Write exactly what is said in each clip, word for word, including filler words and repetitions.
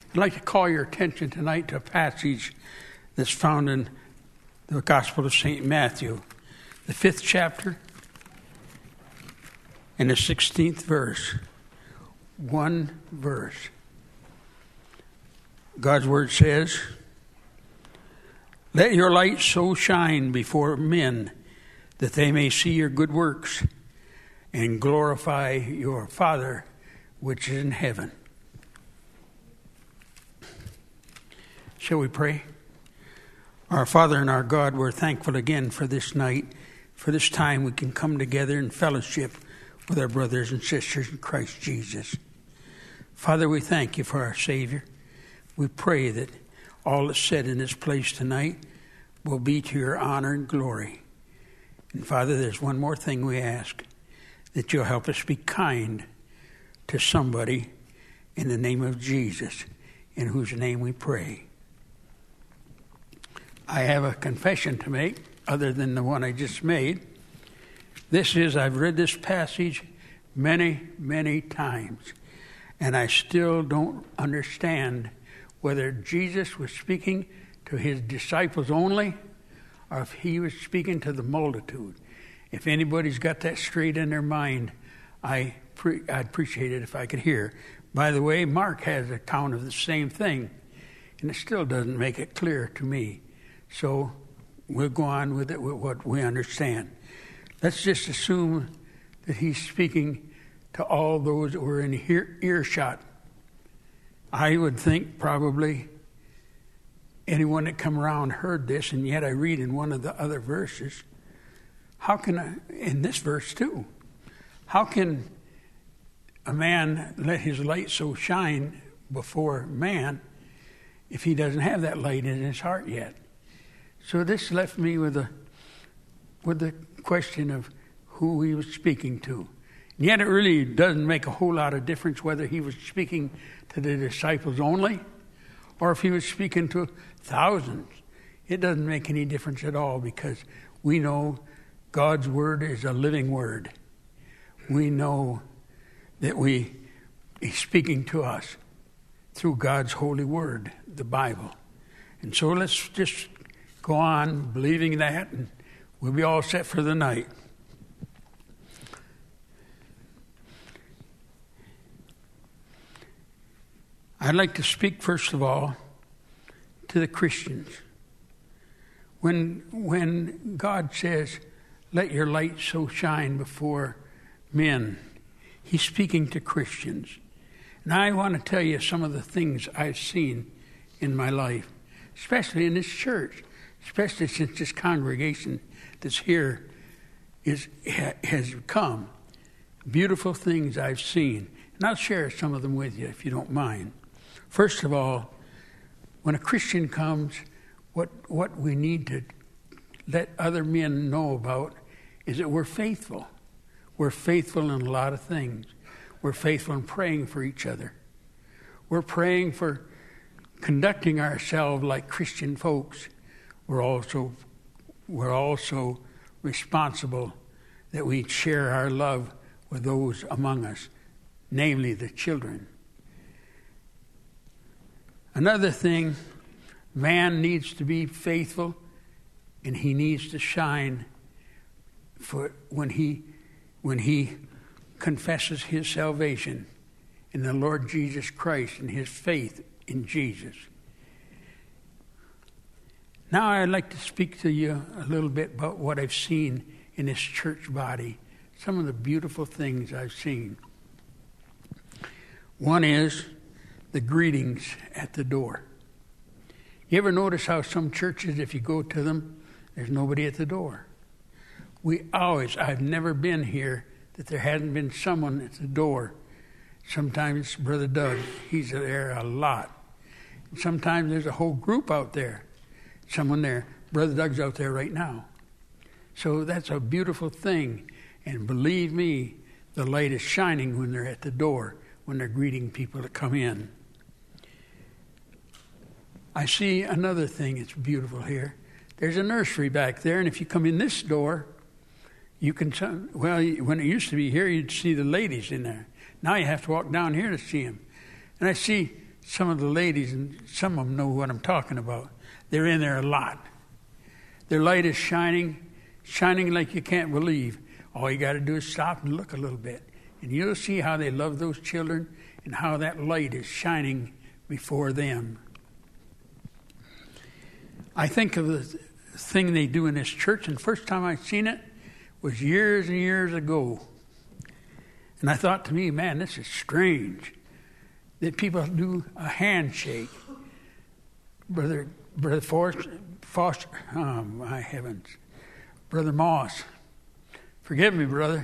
I'd like to call your attention tonight to a passage that's found in the Gospel of Saint Matthew, the fifth chapter and the sixteenth verse. One verse. God's word says, "Let your light so shine before men that they may see your good works and glorify your Father which is in heaven." Shall we pray? Our Father and our God, we're thankful again for this night, for this time we can come together in fellowship with our brothers and sisters in Christ Jesus. Father, we thank you for our Savior. We pray that all that's said in this place tonight will be to your honor and glory. And Father, there's one more thing we ask, that you'll help us be kind to somebody in the name of Jesus, in whose name we pray. I have a confession to make, other than the one I just made. This is, I've read this passage many, many times, and I still don't understand whether Jesus was speaking to his disciples only, or if he was speaking to the multitude. If anybody's got that straight in their mind, I pre- I'd appreciate it if I could hear. By the way, Mark has an account of the same thing, and it still doesn't make it clear to me. So we'll go on with it with what we understand. Let's just assume that he's speaking to all those that were in ear- earshot. I would think probably anyone that come around heard this, and yet I read in one of the other verses, how can I, in this verse too, how can a man let his light so shine before man if he doesn't have that light in his heart yet? So this left me with a with the question of who he was speaking to. And yet it really doesn't make a whole lot of difference whether he was speaking to the disciples only or if he was speaking to thousands. It doesn't make any difference at all, because we know God's word is a living word. We know that we he's speaking to us through God's holy word, the Bible. And so let's just go on believing that, and we'll be all set for the night. I'd like to speak, first of all, to the Christians. When, when God says, "Let your light so shine before men," he's speaking to Christians. And I want to tell you some of the things I've seen in my life, especially in this church, especially since this congregation that's here is has come. Beautiful things I've seen. And I'll share some of them with you if you don't mind. First of all, when a Christian comes, what what we need to let other men know about is that we're faithful. We're faithful in a lot of things. We're faithful in praying for each other. We're praying for conducting ourselves like Christian folks. We're also we're also responsible that we share our love with those among us, namely the children. Another thing, man needs to be faithful, and he needs to shine for when he when he confesses his salvation in the Lord Jesus Christ and his faith in Jesus. Now I'd like to speak to you a little bit about what I've seen in this church body, some of the beautiful things I've seen. One is the greetings at the door. You ever notice how some churches, if you go to them, there's nobody at the door? We always, I've never been here that there hasn't been someone at the door. Sometimes Brother Doug, he's there a lot. And sometimes there's a whole group out there. Someone there. Brother Doug's out there right now. So that's a beautiful thing. And believe me, the light is shining when they're at the door, when they're greeting people that come in. I see another thing that's beautiful here. There's a nursery back there, and if you come in this door, you can, well, when it used to be here, you'd see the ladies in there. Now you have to walk down here to see them. And I see some of the ladies, and some of them know what I'm talking about. They're in there a lot. Their light is shining, shining like you can't believe. All you got to do is stop and look a little bit, and you'll see how they love those children and how that light is shining before them. I think of the thing they do in this church, and the first time I seen it was years and years ago. And I thought to me, man, this is strange that people do a handshake. Brother Brother Foster, Foster oh my heavens, Brother Moss, forgive me, brother.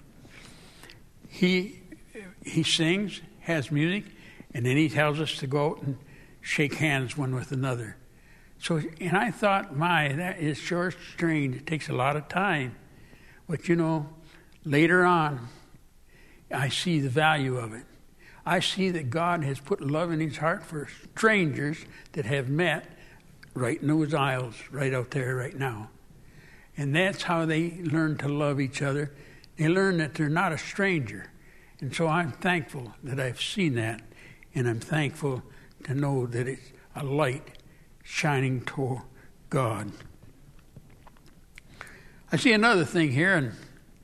He he sings, has music, and then he tells us to go out and shake hands one with another. So, and I thought, my, that is sure strange. It takes a lot of time. But, you know, later on, I see the value of it. I see that God has put love in his heart for strangers that have met right in those aisles, right out there right now. And that's how they learn to love each other. They learn that they're not a stranger. And so I'm thankful that I've seen that. And I'm thankful to know that it's a light shining toward God. I see another thing here, and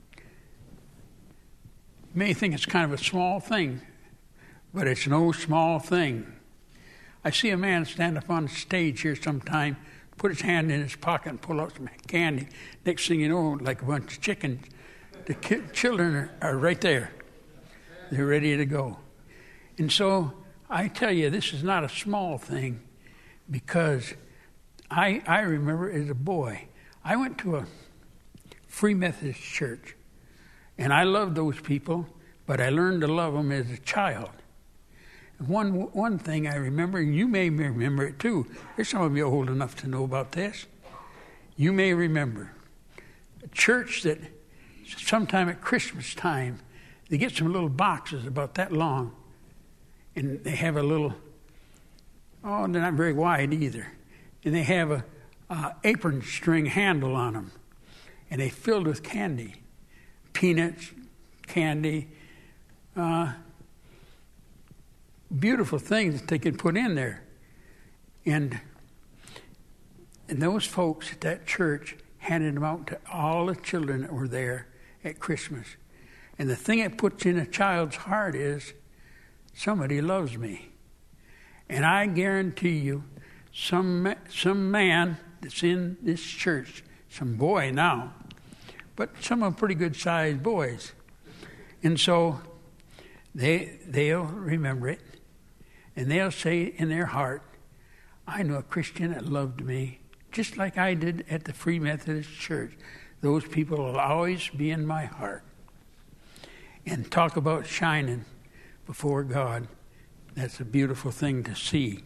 you may think it's kind of a small thing, but it's no small thing. I see a man stand up on the stage here sometime, put his hand in his pocket and pull out some candy. Next thing you know, like a bunch of chickens, the ki- children are, are right there. They're ready to go. And so I tell you, this is not a small thing, because I I remember as a boy, I went to a Free Methodist church, and I loved those people, but I learned to love them as a child. One one thing I remember, and you may remember it too. There's some of you old enough to know about this. You may remember a church that sometime at Christmas time, they get some little boxes about that long, and they have a little, oh, they're not very wide either, and they have a, a apron string handle on them, and they filled with candy, peanuts, candy, uh, beautiful things that they could put in there. And, and those folks at that church handed them out to all the children that were there at Christmas. And the thing it puts in a child's heart is, somebody loves me. And I guarantee you, some some man that's in this church, some boy now, but some are pretty good-sized boys. And so they, they'll remember it, and they'll say in their heart, I know a Christian that loved me, just like I did at the Free Methodist Church. Those people will always be in my heart. And talk about shining before God. That's a beautiful thing to see.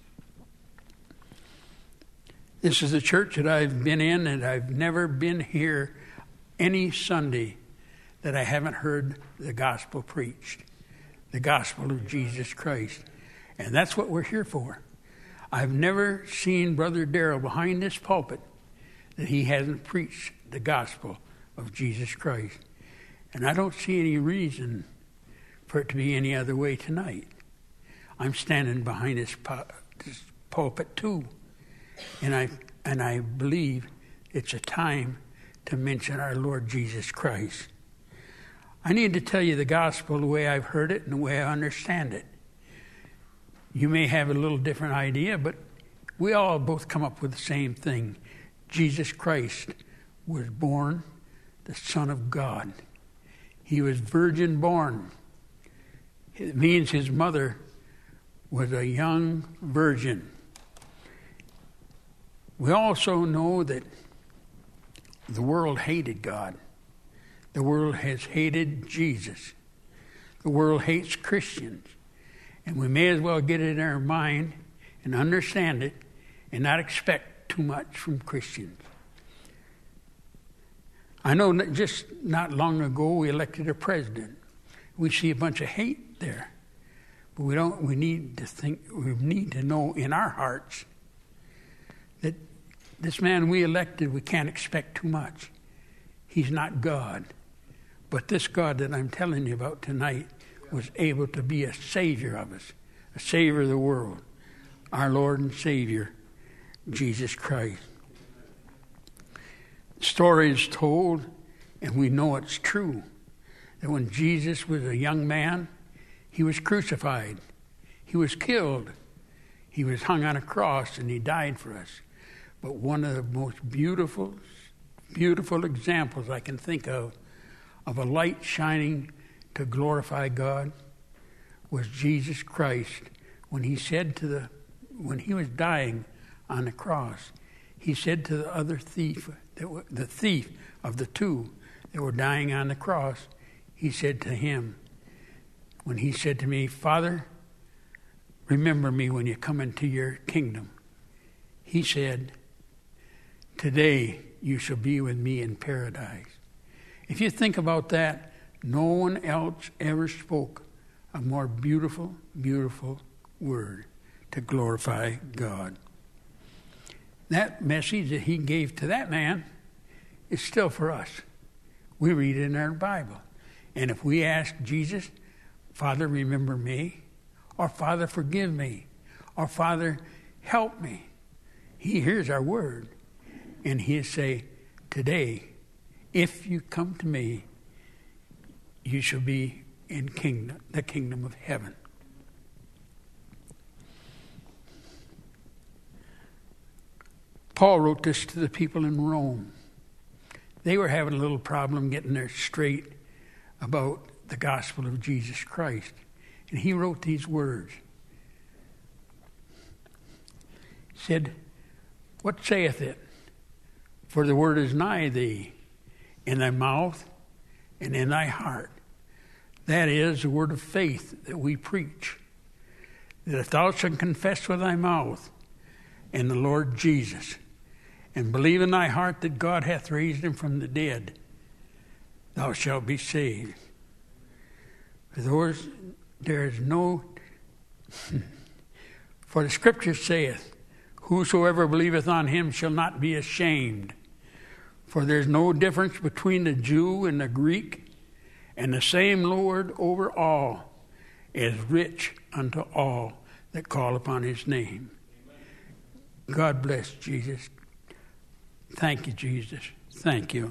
This is a church that I've been in, and I've never been here any Sunday that I haven't heard the gospel preached, the gospel of Jesus Christ. And that's what we're here for. I've never seen Brother Darrell behind this pulpit that he hasn't preached the gospel of Jesus Christ. And I don't see any reason for it to be any other way tonight. I'm standing behind this, pu- this pulpit too. And I and I believe it's a time to mention our Lord Jesus Christ. I need to tell you the gospel the way I've heard it and the way I understand it. You may have a little different idea, but we all both come up with the same thing. Jesus Christ was born the Son of God. He was virgin born. It means his mother was a young virgin. We also know that the world hated God. The world has hated Jesus. The world hates Christians. And we may as well get it in our mind and understand it and not expect too much from Christians. I know that just not long ago we elected a president. We see a bunch of hate there. But we don't we need to think we need to know in our hearts that this man we elected, we can't expect too much. He's not God. But this God that I'm telling you about tonight was able to be a savior of us, the Savior of the world, our Lord and Savior, Jesus Christ. The story is told, and we know it's true, that when Jesus was a young man, he was crucified. He was killed. He was hung on a cross, and he died for us. But one of the most beautiful, beautiful examples I can think of, of a light shining to glorify God, was Jesus Christ. When he said to the, when he was dying on the cross, he said to the other thief, that the thief of the two that were dying on the cross, he said to him, when he said to me, Father, remember me when you come into your kingdom. He said, today you shall be with me in paradise. If you think about that, no one else ever spoke a more beautiful, beautiful word to glorify God. That message that he gave to that man is still for us. We read it in our Bible. And if we ask Jesus, Father, remember me, or Father, forgive me, or Father, help me, he hears our word. And he'll say, today, if you come to me, you shall be in kingdom, the kingdom of heaven. Paul wrote this to the people in Rome. They were having a little problem getting their straight about the gospel of Jesus Christ. And he wrote these words. He said, what saith it? For the word is nigh thee, in thy mouth and in thy heart. That is the word of faith that we preach. That if thou shalt confess with thy mouth in the Lord Jesus, and believe in thy heart that God hath raised him from the dead, thou shalt be saved. For those, there is no, for the scripture saith, whosoever believeth on him shall not be ashamed. For there's no difference between the Jew and the Greek, and the same Lord over all is rich unto all that call upon his name. God bless Jesus. Thank you, Jesus. Thank you.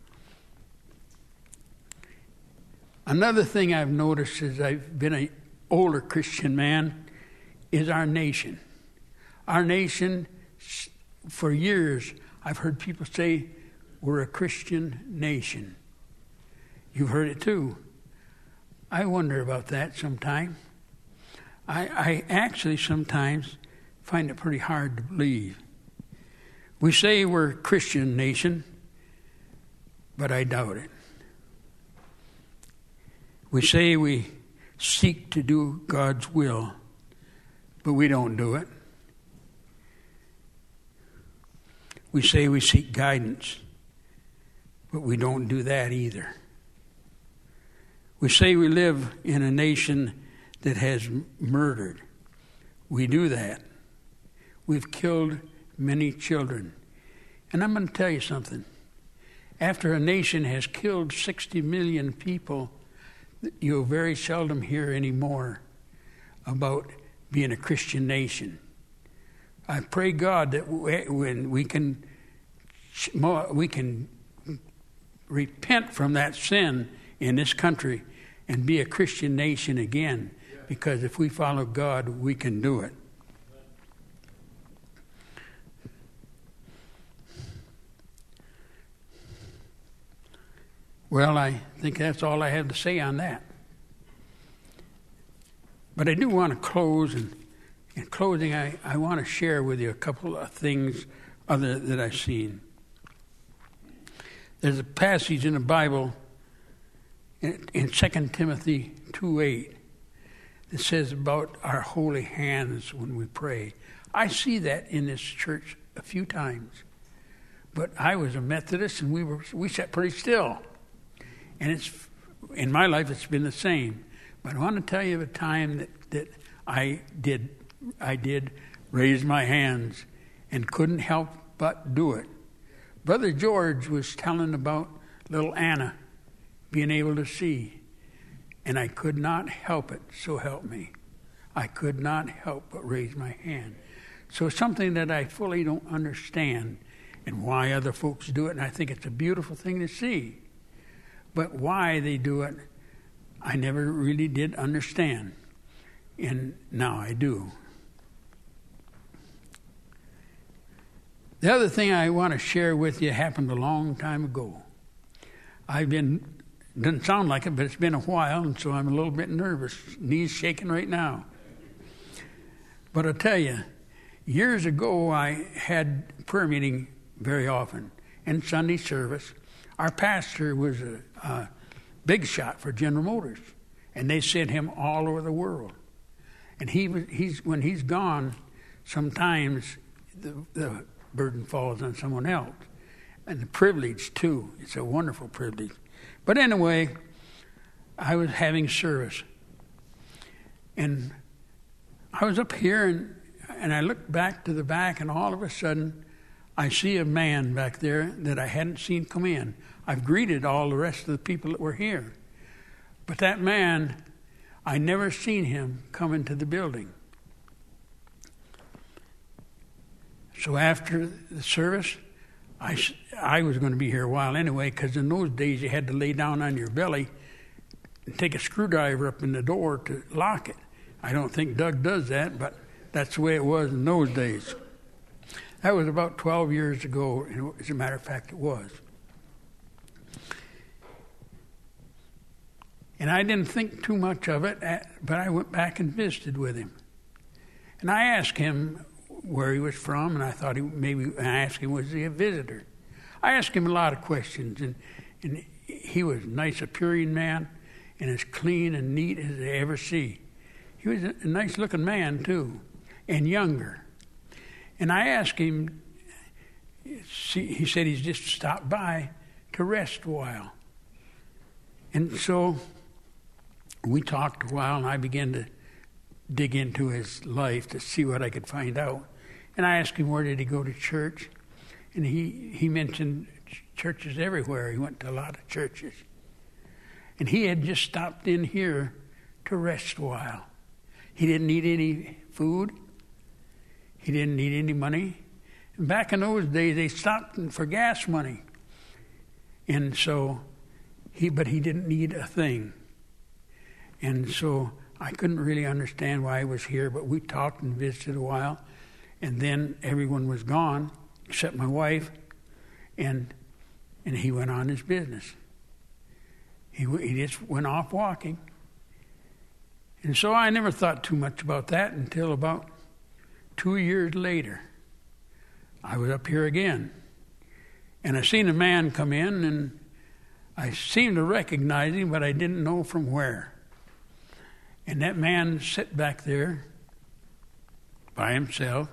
Another thing I've noticed as I've been an older Christian man is our nation. Our nation, for years, I've heard people say we're a Christian nation. You've heard it too. I wonder about that sometime. I, I actually sometimes find it pretty hard to believe. We say we're a Christian nation, but I doubt it. We say we seek to do God's will, but we don't do it. We say we seek guidance, but we don't do that either. We say we live in a nation that has murdered. We do that. We've killed many children. And I'm going to tell you something. After a nation has killed sixty million people, you'll very seldom hear anymore about being a Christian nation. I pray God that when we can we can repent from that sin in this country and be a Christian nation again, because if we follow God, we can do it. Well, I think that's all I have to say on that. But I do want to close, and in closing, I, I want to share with you a couple of things other that I've seen. There's a passage in the Bible in, in Second Timothy two eight that says about our holy hands when we pray. I see that in this church a few times. But I was a Methodist, and we were we sat pretty still. And it's in my life, it's been the same. But I want to tell you of a time that, that I did I did raise my hands and couldn't help but do it. Brother George was telling about little Anna being able to see, and I could not help it, so help me. I could not help but raise my hand. So it's something that I fully don't understand and why other folks do it, and I think it's a beautiful thing to see. But why they do it, I never really did understand, and now I do. The other thing I want to share with you happened a long time ago. I've been, doesn't sound like it, but it's been a while, and so I'm a little bit nervous. Knees shaking right now. But I'll tell you, years ago I had prayer meeting very often, and Sunday service. Our pastor was a, a big shot for General Motors, and they sent him all over the world. And he was, he's when he's gone, sometimes the, the burden falls on someone else. And the privilege, too. It's a wonderful privilege. But anyway, I was having service. And I was up here, and, and I looked back to the back, and all of a sudden, I see a man back there that I hadn't seen come in. I've greeted all the rest of the people that were here. But that man, I never seen him come into the building. So after the service, I, I was going to be here a while anyway, because in those days you had to lay down on your belly and take a screwdriver up in the door to lock it. I don't think Doug does that, but that's the way it was in those days. That was about twelve years ago, and as a matter of fact, it was. And I didn't think too much of it, but I went back and visited with him. And I asked him where he was from, and I thought he maybe, and I asked him, was he a visitor? I asked him a lot of questions, and, and he was a nice Epicurean man, and as clean and neat as I ever see. He was a nice-looking man, too, and younger. And I asked him, see, he said he's just stopped by to rest a while. And so we talked a while, and I began to dig into his life to see what I could find out. And I asked him, where did he go to church? And he, he mentioned ch- churches everywhere. He went to a lot of churches. And he had just stopped in here to rest a while. He didn't need any food. He didn't need any money. And back in those days, they stopped for gas money. And so, he, but he didn't need a thing. And so I couldn't really understand why he was here, but we talked and visited a while. And then everyone was gone, except my wife, and and he went on his business. He, he just went off walking. And so I never thought too much about that until about two years later. I was up here again. And I seen a man come in, and I seemed to recognize him, but I didn't know from where. And that man sat back there by himself.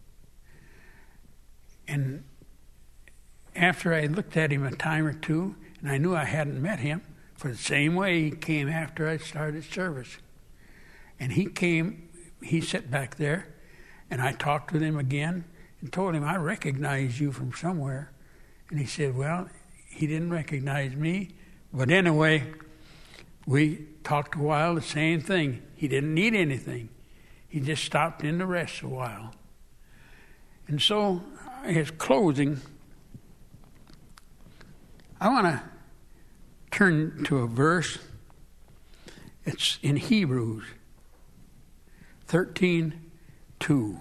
And after I looked at him a time or two, and I knew I hadn't met him, for the same way he came after I started service. And he came, he sat back there, and I talked with him again and told him, I recognize you from somewhere. And he said, well, he didn't recognize me. But anyway, we talked a while, the same thing. He didn't need anything. He just stopped in to rest a while. And so, his closing, I want to turn to a verse. It's in Hebrews thirteen two.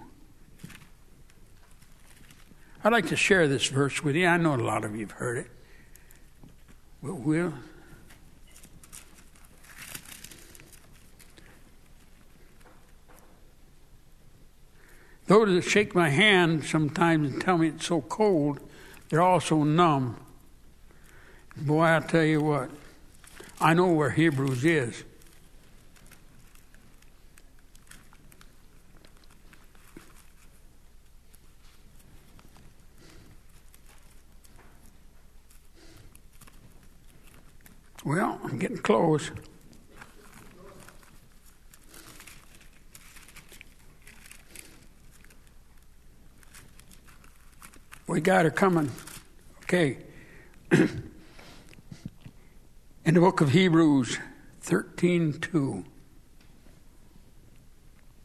I'd like to share this verse with you. I know a lot of you have heard it. But we'll... Those that shake my hand sometimes and tell me it's so cold, they're also numb. Boy, I'll tell you what, I know where Hebrews is. Well, I'm getting close. We got her coming. Okay. In the book of Hebrews thirteen two.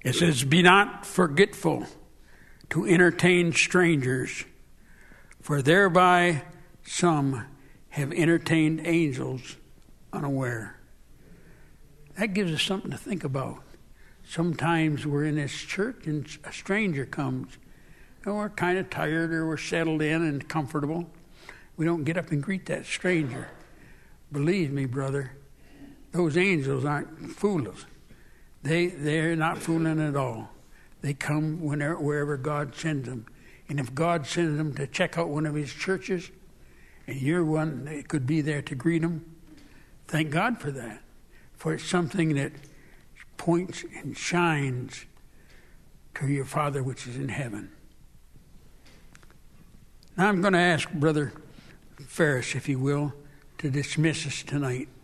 It says, be not forgetful to entertain strangers, for thereby some have entertained angels unaware. That gives us something to think about. Sometimes we're in this church and a stranger comes, and we're kind of tired or we're settled in and comfortable. We don't get up and greet that stranger. Believe me, brother, those angels aren't foolish. They, they're not fooling at all. They come whenever, wherever God sends them. And if God sends them to check out one of his churches, and you're one that could be there to greet them, thank God for that. For it's something that points and shines to your Father which is in heaven. Now I'm going to ask Brother Ferris, if he will, to dismiss us tonight.